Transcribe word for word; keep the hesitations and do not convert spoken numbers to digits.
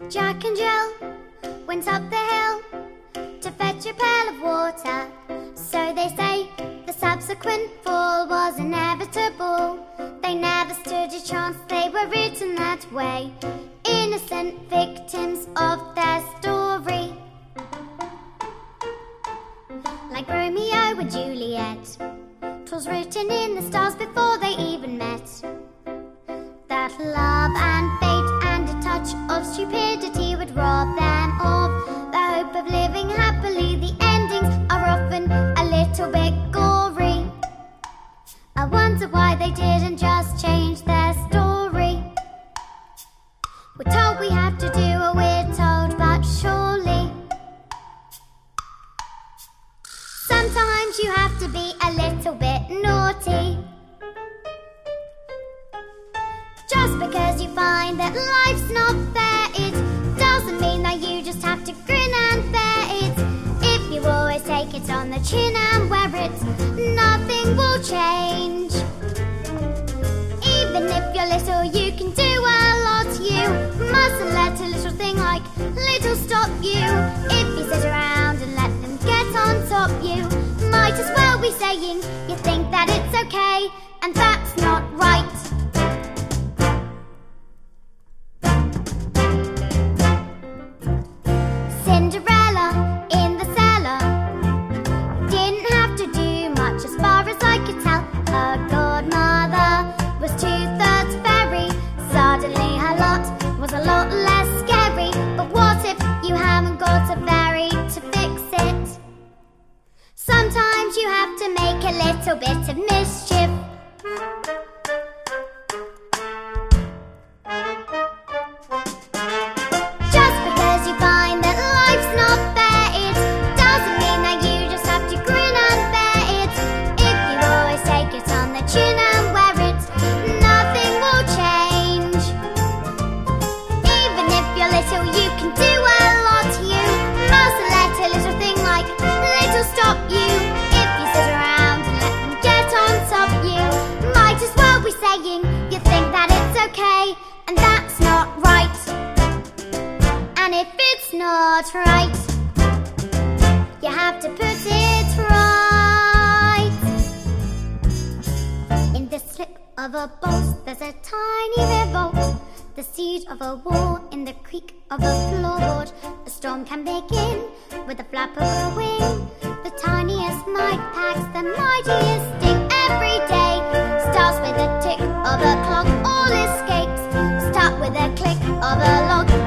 Jack and Jill went up the hill to fetch a pail of water. So they say the subsequent fall was inevitable. They never stood a chance, they were written that way, innocent victims of their story. Like Romeo and Juliet, 'twas written in the stars before they even met, that love and fate and a touch of stupidity would rob them of the hope of living happily. The endings are often a little bit gory. I wonder why they didn't just change their story. We're told we have to do what we're told, but surely sometimes you have to be a little bit naughty. Just because you find that life's not fair, it doesn't mean that you just have to grin and bear it. If you always take it on the chin and wear it, nothing will change. Even if you're little, you can do a lot. You mustn't let a little thing like little stop you. If you sit around and let them get on top, you might as well be saying you think that it's okay, and that's not right. Cinderella in the cellar didn't have to do much as far as I could tell. Her godmother was two-thirds fairy. Suddenly her lot was a lot less scary. But what if you haven't got a fairy to fix it? Sometimes you have to make a little bit of mischief. Just because you find that life's not fair, it doesn't mean that you just have to grin and bear it. If you always take it on the chin and wear it, nothing will change. Even if you're little, you can do a lot. You mustn't let a little thing like little stop you. If you sit around and let them get on top, you might as well be saying you think that it's okay, and that's not right. And if it's not right, you have to put it right. In the slip of a bolt, there's a tiny revolt, the siege of a war in the creak of a floorboard. A storm can begin with a flap of a wing. The tiniest mite packs the mightiest sting. Every day starts with a tick of a clock, all escapes start with a click of a lock.